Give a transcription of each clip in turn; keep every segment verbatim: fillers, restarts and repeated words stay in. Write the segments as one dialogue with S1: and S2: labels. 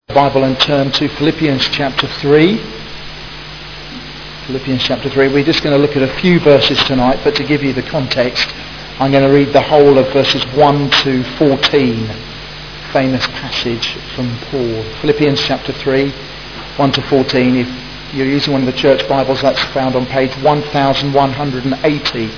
S1: Bible and turn to Philippians chapter three. Philippians chapter three. We're just going to look at a few verses tonight, but to give you the context, I'm going to read the whole of verses one to fourteen. Famous passage from Paul. Philippians chapter three, one to fourteen. If you're using one of the church Bibles, that's found on page one thousand one hundred eighty.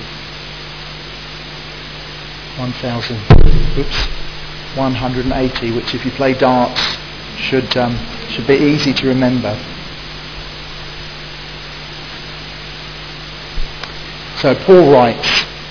S1: one thousand, oops, one hundred eighty, which if you play darts, should um, should be easy to remember. So Paul writes,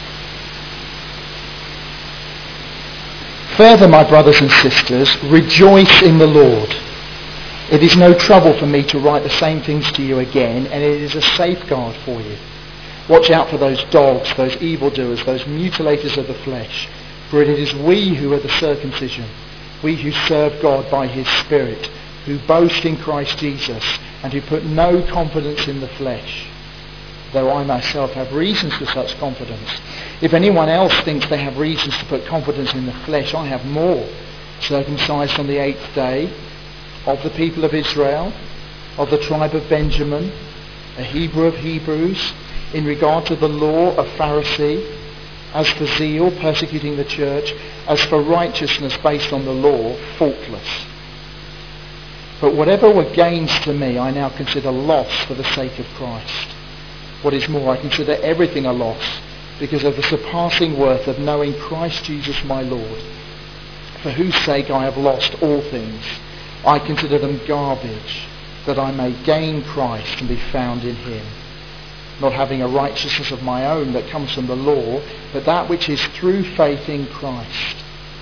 S1: "Further, my brothers and sisters, rejoice in the Lord. It is no trouble for me to write the same things to you again, and it is a safeguard for you. Watch out for those dogs, those evildoers, those mutilators of the flesh, for it is we who are the circumcision, we who serve God by his Spirit, who boast in Christ Jesus, and who put no confidence in the flesh, though I myself have reasons for such confidence. If anyone else thinks they have reasons to put confidence in the flesh, I have more. Circumcised on the eighth day, of the people of Israel, of the tribe of Benjamin, a Hebrew of Hebrews, in regard to the law, a Pharisee, as for zeal, persecuting the church, as for righteousness based on the law, faultless. But whatever were gains to me, I now consider loss for the sake of Christ. What is more, I consider everything a loss, because of the surpassing worth of knowing Christ Jesus my Lord, for whose sake I have lost all things. I consider them garbage, that I may gain Christ and be found in him, not having a righteousness of my own that comes from the law, but that which is through faith in Christ,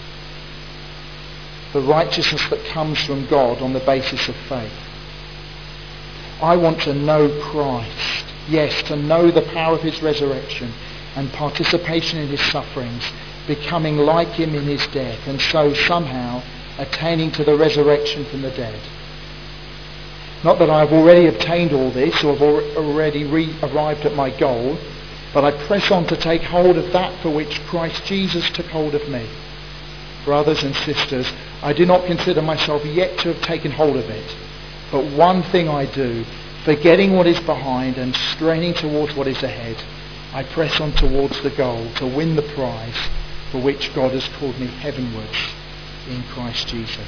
S1: the righteousness that comes from God on the basis of faith. I want to know Christ, yes, to know the power of his resurrection and participation in his sufferings, becoming like him in his death, and so somehow attaining to the resurrection from the dead. Not that I have already obtained all this or have already re- arrived at my goal, but I press on to take hold of that for which Christ Jesus took hold of me. Brothers and sisters, I do not consider myself yet to have taken hold of it, but one thing I do, forgetting what is behind and straining towards what is ahead, I press on towards the goal to win the prize for which God has called me heavenwards in Christ Jesus."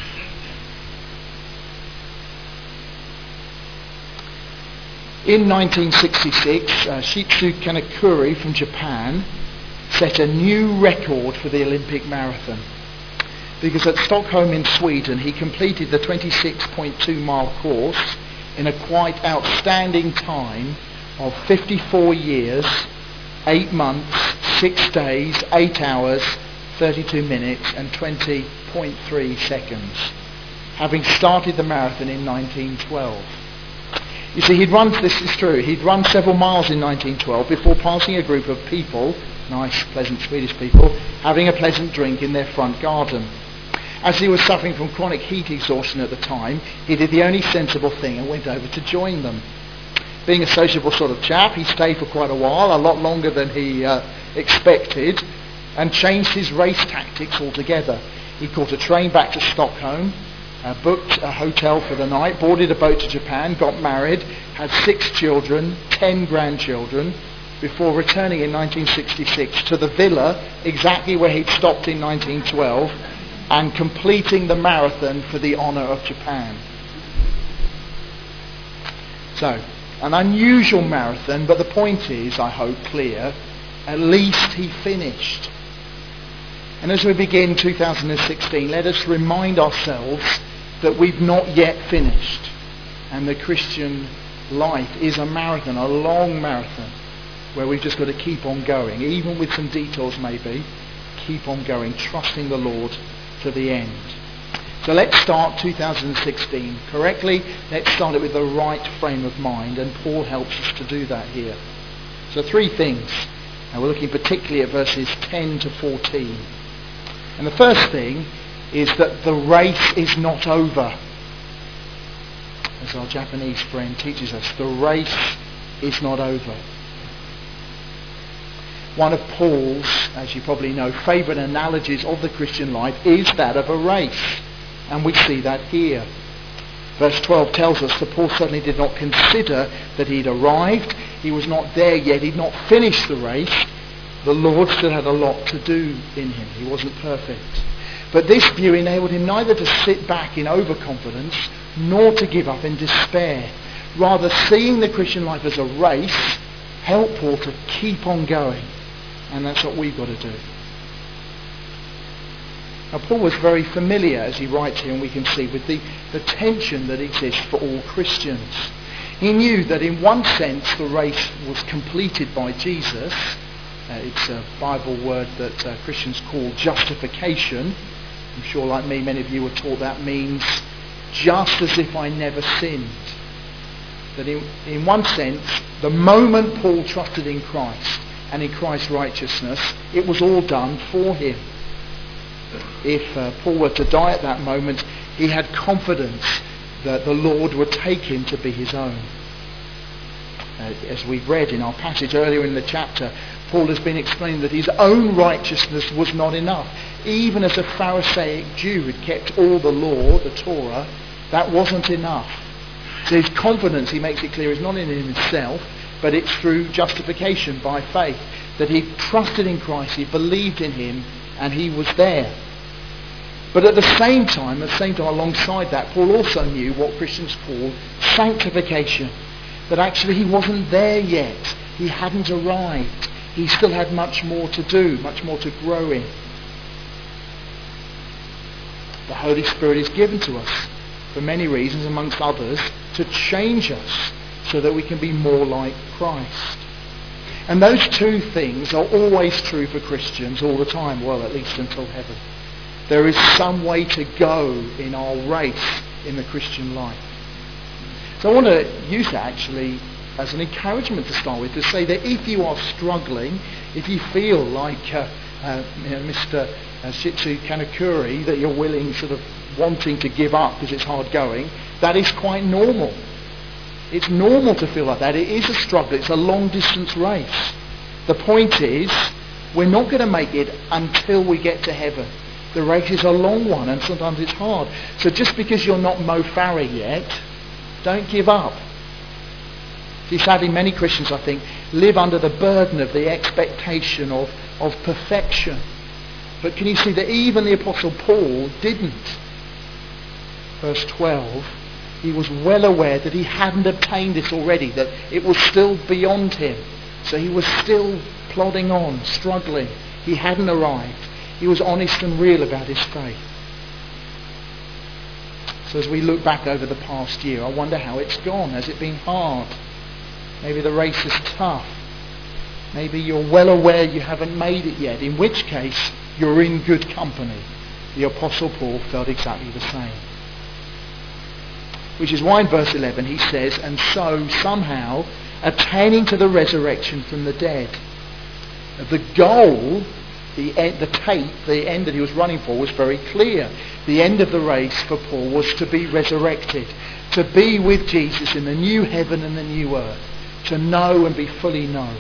S1: In nineteen sixty-six, uh, Shitsu Kanekuri from Japan set a new record for the Olympic marathon, because at Stockholm in Sweden he completed the twenty-six point two mile course in a quite outstanding time of fifty-four years, eight months, six days, eight hours, thirty-two minutes and twenty point three seconds, having started the marathon in nineteen twelve. You see, he'd run, this is true, he'd run several miles in nineteen twelve before passing a group of people, nice, pleasant Swedish people, having a pleasant drink in their front garden. As he was suffering from chronic heat exhaustion at the time, he did the only sensible thing and went over to join them. Being a sociable sort of chap, he stayed for quite a while, a lot longer than he uh, expected, and changed his race tactics altogether. He caught a train back to Stockholm, Uh, booked a hotel for the night, boarded a boat to Japan, got married, had six children, ten grandchildren, before returning in nineteen sixty-six to the villa exactly where he'd stopped in nineteen twelve and completing the marathon for the honour of Japan. So, an unusual marathon, but the point is, I hope, clear. At least he finished. And as we begin two thousand sixteen, let us remind ourselves that we've not yet finished. And the Christian life is a marathon, a long marathon, where we've just got to keep on going, even with some detours maybe, keep on going, trusting the Lord to the end. So let's start two thousand sixteen correctly. Let's start it with the right frame of mind, and Paul helps us to do that here. So three things. And we're looking particularly at verses ten to fourteen. And the first thing is that the race is not over. As our Japanese friend teaches us, the race is not over. One of Paul's, as you probably know, favourite analogies of the Christian life is that of a race. And we see that here. Verse twelve tells us that Paul certainly did not consider that he'd arrived. He was not there yet. He'd not finished the race. The Lord still had a lot to do in him. He wasn't perfect. But this view enabled him neither to sit back in overconfidence nor to give up in despair. Rather, seeing the Christian life as a race helped Paul to keep on going. And that's what we've got to do. Now, Paul was very familiar, as he writes here, and we can see, with the, the tension that exists for all Christians. He knew that in one sense the race was completed by Jesus. Uh, it's a Bible word that uh, Christians call justification. I'm sure, like me, many of you were taught that means just as if I never sinned. That in, in one sense, the moment Paul trusted in Christ and in Christ's righteousness, it was all done for him. If uh, Paul were to die at that moment, he had confidence that the Lord would take him to be his own. Uh, as we've read in our passage earlier in the chapter, Paul has been explaining that his own righteousness was not enough. Even as a Pharisaic Jew who had kept all the law, the Torah, that wasn't enough. So his confidence, he makes it clear, is not in himself, but it's through justification by faith. That he trusted in Christ, he believed in him, and he was there. But at the same time, at the same time alongside that, Paul also knew what Christians call sanctification. That actually he wasn't there yet. He hadn't arrived. He still had much more to do, much more to grow in. The Holy Spirit is given to us for many reasons, amongst others, to change us so that we can be more like Christ. And those two things are always true for Christians all the time, well, at least until heaven. There is some way to go in our race in the Christian life. So I want to use that actually as an encouragement to start with, to say that if you are struggling, if you feel like uh, uh, you know, Mister Uh, Shitsu Kanakuri, that you're willing, sort of wanting to give up because it's hard going, that is quite normal. It's normal to feel like that. It is a struggle. It's a long distance race. The point is, we're not going to make it until we get to heaven. The race is a long one and sometimes it's hard. So just because you're not Mo Farah yet, don't give up. See, sadly, many Christians, I think, live under the burden of the expectation of, of perfection. But can you see that even the Apostle Paul didn't? Verse twelve, he was well aware that he hadn't obtained this already, that it was still beyond him. So he was still plodding on, struggling. He hadn't arrived. He was honest and real about his faith. So as we look back over the past year, I wonder how it's gone. Has it been hard? Maybe the race is tough. Maybe you're well aware you haven't made it yet, in which case you're in good company. The Apostle Paul felt exactly the same. Which is why in verse eleven he says, and so somehow attaining to the resurrection from the dead. The goal, the, end, the tape, the end that he was running for was very clear. The end of the race for Paul was to be resurrected, to be with Jesus in the new heaven and the new earth, to know and be fully known.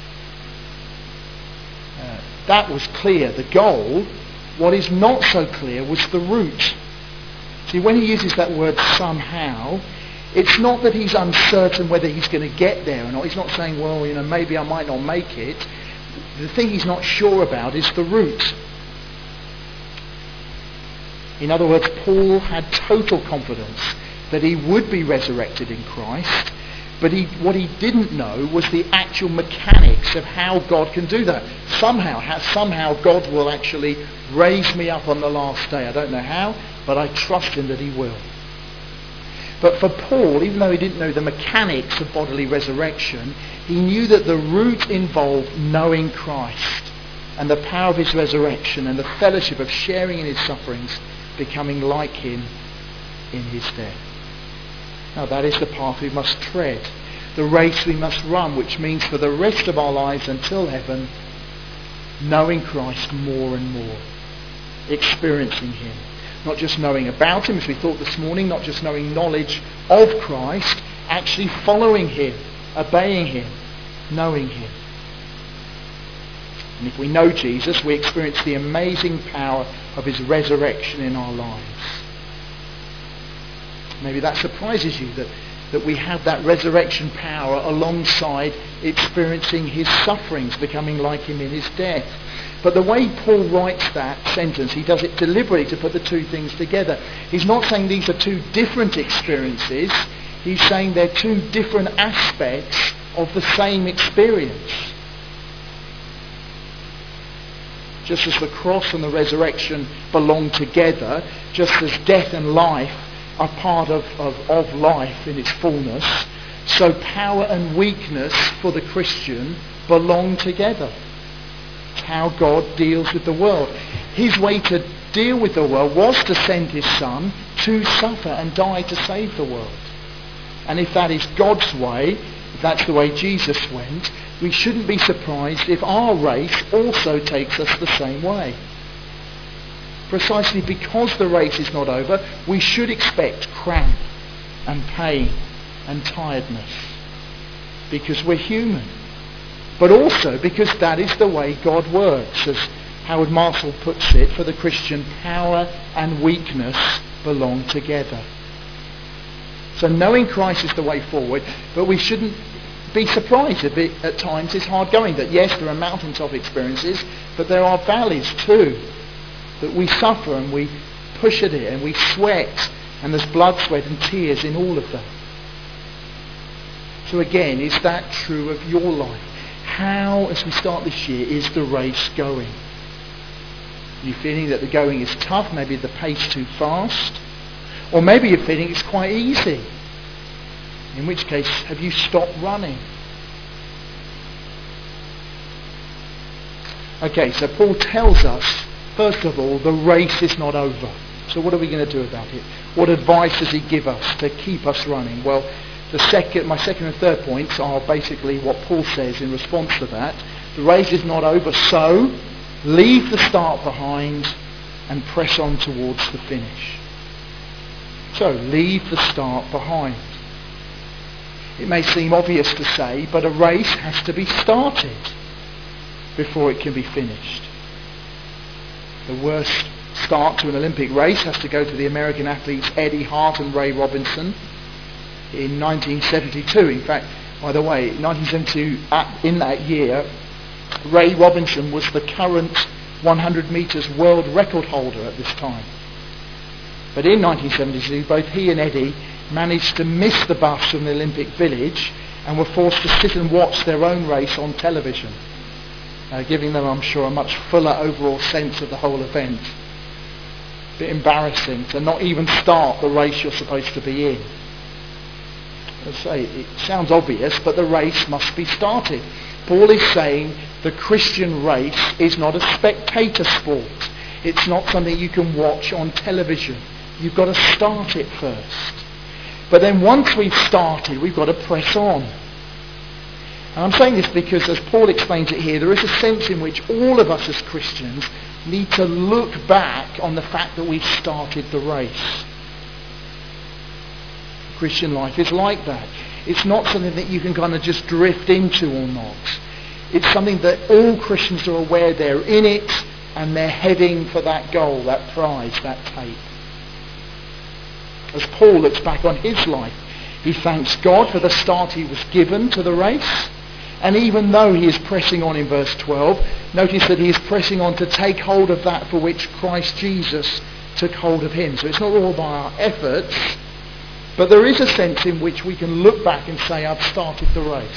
S1: Uh, that was clear, the goal. What is not so clear was the route. See, when he uses that word somehow, it's not that he's uncertain whether he's going to get there or not. He's not saying, well, you know, maybe I might not make it. The thing he's not sure about is the route. In other words, Paul had total confidence that he would be resurrected in Christ, but he, what he didn't know was the actual mechanics of how God can do that. Somehow, how, somehow God will actually raise me up on the last day. I don't know how, but I trust him that he will. But for Paul, even though he didn't know the mechanics of bodily resurrection, he knew that the route involved knowing Christ and the power of his resurrection and the fellowship of sharing in his sufferings, becoming like him in his death. Now that is the path we must tread, the race we must run, which means for the rest of our lives until heaven, knowing Christ more and more, experiencing him. Not just knowing about him, as we thought this morning, not just knowing knowledge of Christ, actually following him, obeying him, knowing him. And if we know Jesus, we experience the amazing power of his resurrection in our lives. Maybe that surprises you, that, that we have that resurrection power alongside experiencing his sufferings, becoming like him in his death. But the way Paul writes that sentence, he does it deliberately to put the two things together. He's not saying these are two different experiences. He's saying they're two different aspects of the same experience. Just as the cross and the resurrection belong together, just as death and life are part of, of, of life in its fullness, so power and weakness for the Christian belong together. It's how God deals with the world. His way to deal with the world was to send his Son to suffer and die to save the world. And if that is God's way, if that's the way Jesus went, we shouldn't be surprised if our race also takes us the same way. Precisely because the race is not over, we should expect cramp and pain and tiredness. Because we're human. But also because that is the way God works. As Howard Marshall puts it, for the Christian, power and weakness belong together. So knowing Christ is the way forward, but we shouldn't be surprised if it at times is hard going. That yes, there are mountaintop experiences, but there are valleys too. That we suffer and we push at it and we sweat, and there's blood, sweat and tears in all of them. So again, is that true of your life? How, as we start this year, is the race going? Are you feeling that the going is tough, maybe the pace too fast? Or maybe you're feeling it's quite easy. In which case, have you stopped running? Okay, so Paul tells us, first of all, the race is not over. So what are we going to do about it? What advice does he give us to keep us running? Well, the second, my second and third points are basically what Paul says in response to that. The race is not over, so leave the start behind and press on towards the finish. So, leave the start behind. It may seem obvious to say, but a race has to be started before it can be finished. The worst start to an Olympic race has to go to the American athletes Eddie Hart and Ray Robinson in nineteen seventy-two. In fact, by the way, nineteen seventy-two, in that year, Ray Robinson was the current one hundred metres world record holder at this time. But in nineteen seventy-two, both he and Eddie managed to miss the bus from the Olympic Village and were forced to sit and watch their own race on television, uh, giving them, I'm sure, a much fuller overall sense of the whole event. A bit embarrassing to not even start the race you're supposed to be in. As I say, it sounds obvious, but the race must be started. Paul is saying the Christian race is not a spectator sport. It's not something you can watch on television. You've got to start it first. But then once we've started, we've got to press on. And I'm saying this because, as Paul explains it here, there is a sense in which all of us as Christians need to look back on the fact that we've started the race. Christian life is like that. It's not something that you can kind of just drift into or not. It's something that all Christians are aware they're in it and they're heading for that goal, that prize, that tape. As Paul looks back on his life, he thanks God for the start he was given to the race. And even though he is pressing on in verse twelve, notice that he is pressing on to take hold of that for which Christ Jesus took hold of him. So it's not all by our efforts, but there is a sense in which we can look back and say, I've started the race.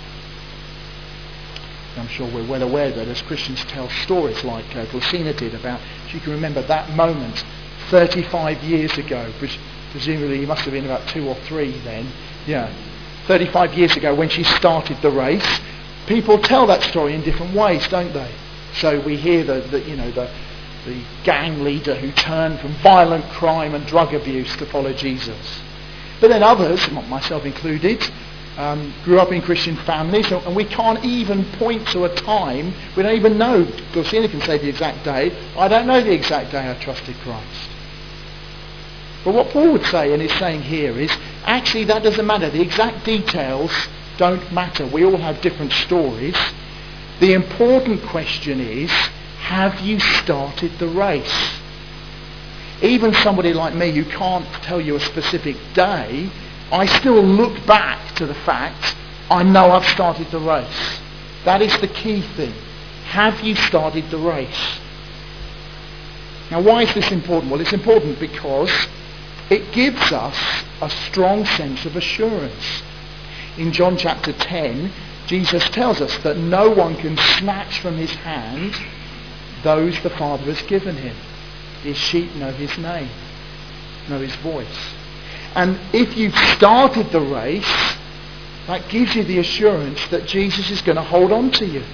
S1: I'm sure we're well aware that as Christians tell stories like uh, Gulsina did about, if you can remember that moment thirty-five years ago, pres- presumably he must have been about two or three then, yeah, thirty-five years ago when she started the race. People tell that story in different ways, don't they? So we hear the, the you know the the gang leader who turned from violent crime and drug abuse to follow Jesus. But then others, myself included, Um, grew up in Christian families, and we can't even point to a time. We don't even know. Gulsina can say the exact day. I don't know the exact day I trusted Christ. But what Paul would say, and is saying here, is actually that doesn't matter. The exact details don't matter. We all have different stories. The important question is, have you started the race? Even somebody like me who can't tell you a specific day, I still look back to the fact I know I've started the race. That is the key thing. Have you started the race? Now, why is this important? Well, it's important because it gives us a strong sense of assurance. In John chapter ten, Jesus tells us that no one can snatch from his hand those the Father has given him. His sheep know his name, know his voice. And if you've started the race, that gives you the assurance that Jesus is going to hold on to you.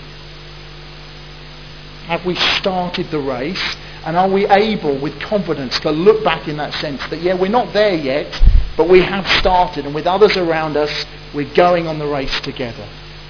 S1: Have we started the race? And are we able, with confidence, to look back in that sense that, yeah, we're not there yet, but we have started, and with others around us, we're going on the race together.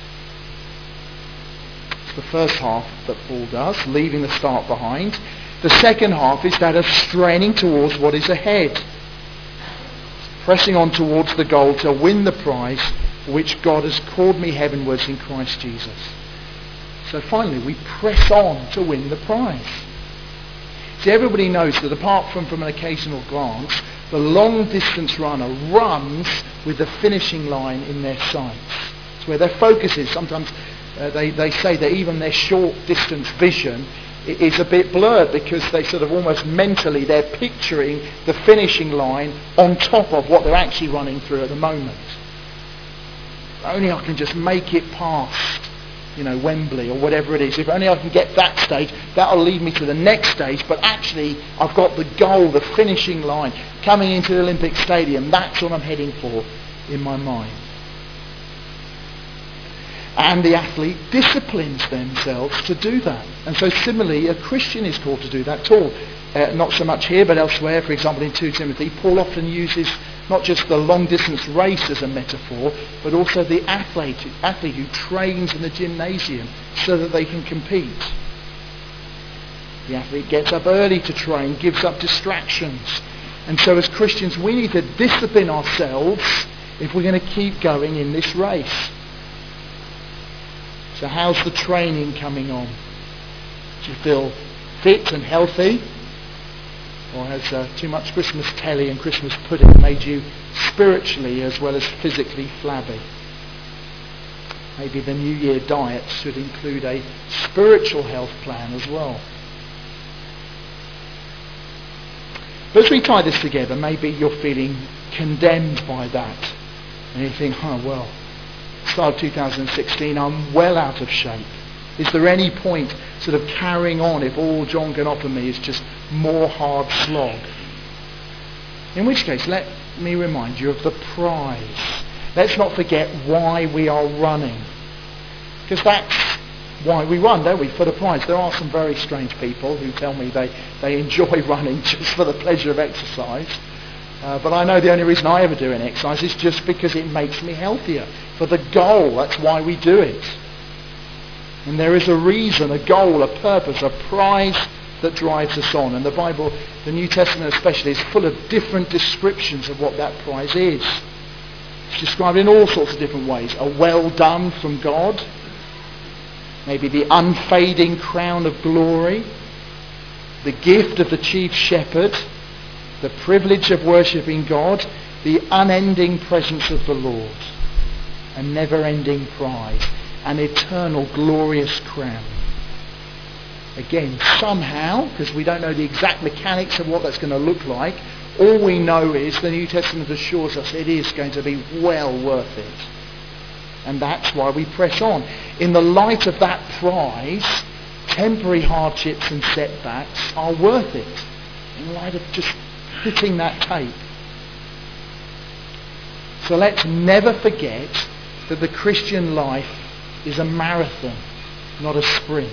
S1: It's the first half that Paul does, leaving the start behind. The second half is that of straining towards what is ahead. Pressing on towards the goal to win the prize for which God has called me heavenwards in Christ Jesus. So finally, we press on to win the prize. See, everybody knows that apart from, from an occasional glance, the long-distance runner runs with the finishing line in their sights. It's where their focus is. Sometimes uh, they, they say that even their short-distance vision is a bit blurred because they sort of almost mentally, they're picturing the finishing line on top of what they're actually running through at the moment. If only I can just make it past, you know, Wembley or whatever it is. If only I can get that stage, that'll lead me to the next stage. But actually, I've got the goal, the finishing line, coming into the Olympic Stadium. That's what I'm heading for in my mind. And the athlete disciplines themselves to do that. And so similarly, a Christian is called to do that too. Uh, not so much here, but elsewhere. For example, in Second Timothy, Paul often uses not just the long-distance race as a metaphor, but also the athlete, athlete who trains in the gymnasium so that they can compete. The athlete gets up early to train, gives up distractions. And so as Christians, we need to discipline ourselves if we're going to keep going in this race. So how's the training coming on? Do you feel fit and healthy? Or has uh, too much Christmas telly and Christmas pudding made you spiritually as well as physically flabby? Maybe the New Year diet should include a spiritual health plan as well. But as we tie this together, maybe you're feeling condemned by that. And you think, oh well, start of two thousand sixteen, I'm well out of shape. Is there any point sort of carrying on if all John can offer me is just more hard slog? In which case, let me remind you of the prize. Let's not forget why we are running. Because that's why we run, don't we? For the prize. There are some very strange people who tell me they, they enjoy running just for the pleasure of exercise. Uh, but I know the only reason I ever do any exercise is just because it makes me healthier. For the goal, that's why we do it. And there is a reason, a goal, a purpose, a prize that drives us on. And the Bible, the New Testament especially, is full of different descriptions of what that prize is. It's described in all sorts of different ways. A well done from God. Maybe the unfading crown of glory. The gift of the chief shepherd. The privilege of worshipping God. The unending presence of the Lord. A never-ending prize. An eternal glorious crown. Again, somehow, because we don't know the exact mechanics of what that's going to look like, all we know is the New Testament assures us it is going to be well worth it. And that's why we press on. In the light of that prize, temporary hardships and setbacks are worth it. In light of just hitting that tape. So let's never forget that the Christian life is a marathon, not a sprint.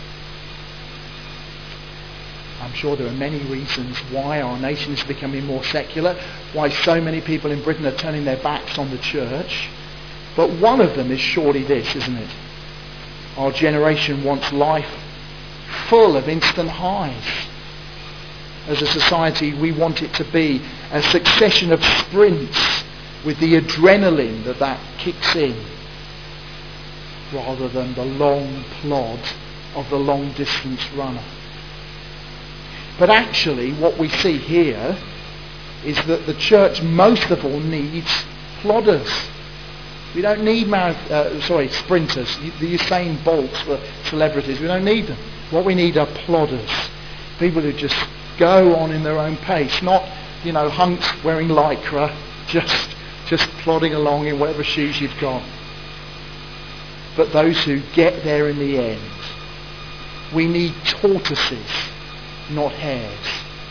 S1: I'm sure there are many reasons why our nation is becoming more secular, why so many people in Britain are turning their backs on the church. But one of them is surely this, isn't it? Our generation wants life full of instant highs. As a society, we want it to be a succession of sprints with the adrenaline that that kicks in, rather than the long plod of the long-distance runner. But actually what we see here is that the church most of all needs plodders. We don't need marath- uh, sorry, sprinters, the Usain Bolts for celebrities. We don't need them. What we need are plodders. People who just go on in their own pace, not, you know, hunks wearing lycra, just just plodding along in whatever shoes you've got. But those who get there in the end. We need tortoises, not hares.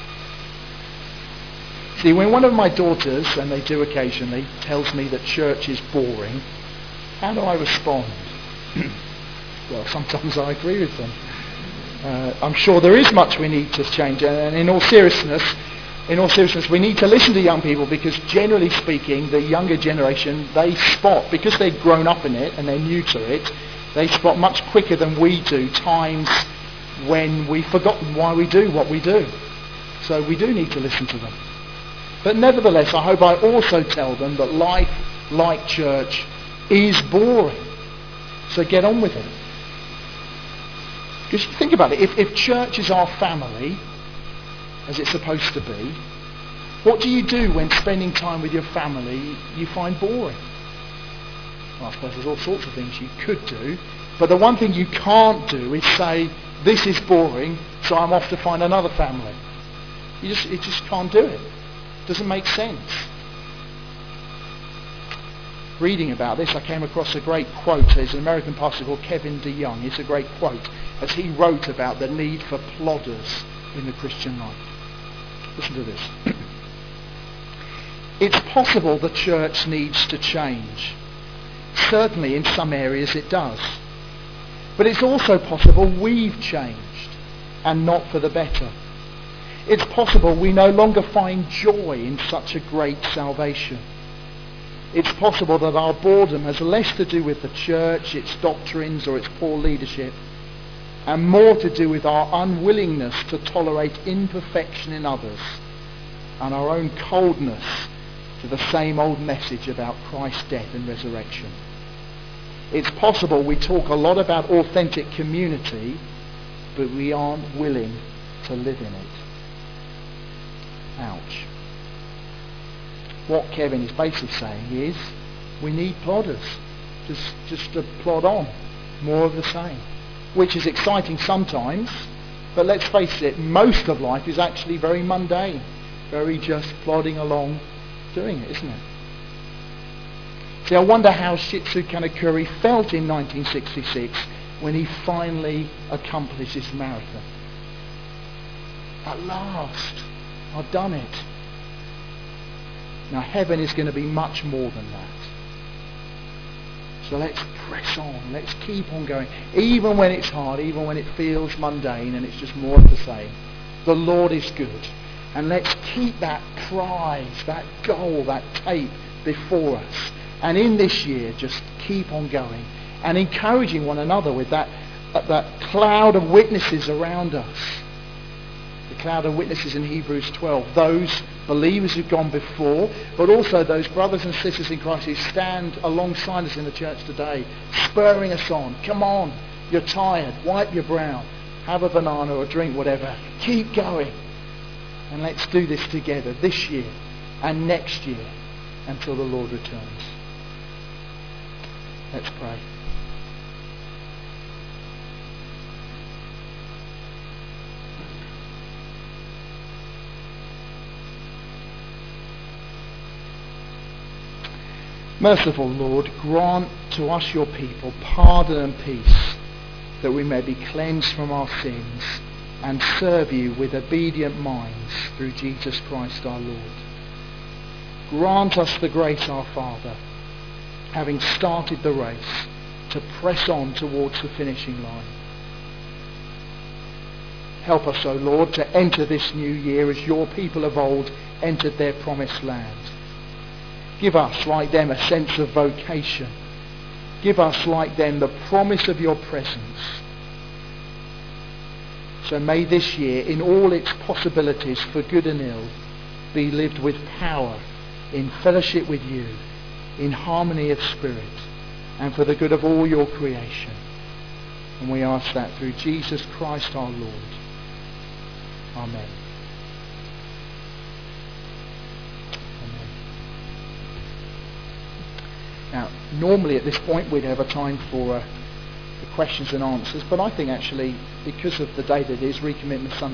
S1: See, when one of my daughters, and they do occasionally, tells me that church is boring, how do I respond? Well, sometimes I agree with them. Uh, I'm sure there is much we need to change, and in all seriousness, in all seriousness, we need to listen to young people, because generally speaking, the younger generation, they spot, because they've grown up in it and they're new to it, they spot much quicker than we do times when we've forgotten why we do what we do. So we do need to listen to them. But nevertheless, I hope I also tell them that life, like church, is boring. So get on with it. Because think about it, if, if church is our family, as it's supposed to be, what do you do when spending time with your family you find boring? Well, I suppose there's all sorts of things you could do, but the one thing you can't do is say, this is boring, so I'm off to find another family. You just, you just can't do it. It doesn't make sense. Reading about this, I came across a great quote. There's an American pastor called Kevin DeYoung. It's a great quote as he wrote about the need for plodders in the Christian life. Listen to this. It's possible the church needs to change. Certainly in some areas it does. But it's also possible we've changed, and not for the better. It's possible we no longer find joy in such a great salvation. It's possible that our boredom has less to do with the church, its doctrines, or its poor leadership, and more to do with our unwillingness to tolerate imperfection in others and our own coldness to the same old message about Christ's death and resurrection. It's possible we talk a lot about authentic community, but we aren't willing to live in it. Ouch. What Kevin is basically saying is, we need plodders. Just, just to plod on. More of the same. Which is exciting sometimes, but let's face it, most of life is actually very mundane. Very just plodding along, doing it, isn't it? See, I wonder how Shitsu Kanekuri felt in nineteen sixty-six when he finally accomplished his marathon. At last, I've done it. Now, heaven is going to be much more than that. So let's press on. Let's keep on going. Even when it's hard, even when it feels mundane and it's just more of the same. The Lord is good. And let's keep that prize, that goal, that tape before us. And in this year, just keep on going. And encouraging one another with that, that cloud of witnesses around us. The cloud of witnesses in Hebrews twelve. Those believers who've gone before, but also those brothers and sisters in Christ who stand alongside us in the church today, spurring us on. Come on, you're tired, wipe your brow, have a banana or a drink, whatever. Keep going. And let's do this together this year and next year until the Lord returns. Let's pray. Merciful Lord, grant to us your people pardon and peace, that we may be cleansed from our sins and serve you with obedient minds through Jesus Christ our Lord. Grant us the grace, our Father, having started the race, to press on towards the finishing line. Help us, O Lord, to enter this new year as your people of old entered their promised land. Give us, like them, a sense of vocation. Give us, like them, the promise of your presence. So may this year, in all its possibilities for good and ill, be lived with power, in fellowship with you, in harmony of spirit, and for the good of all your creation. And we ask that through Jesus Christ our Lord. Amen. Amen. Now, normally at this point we'd have a time for, uh, for questions and answers, but I think actually, because of the day that it is, Recommitment Sunday,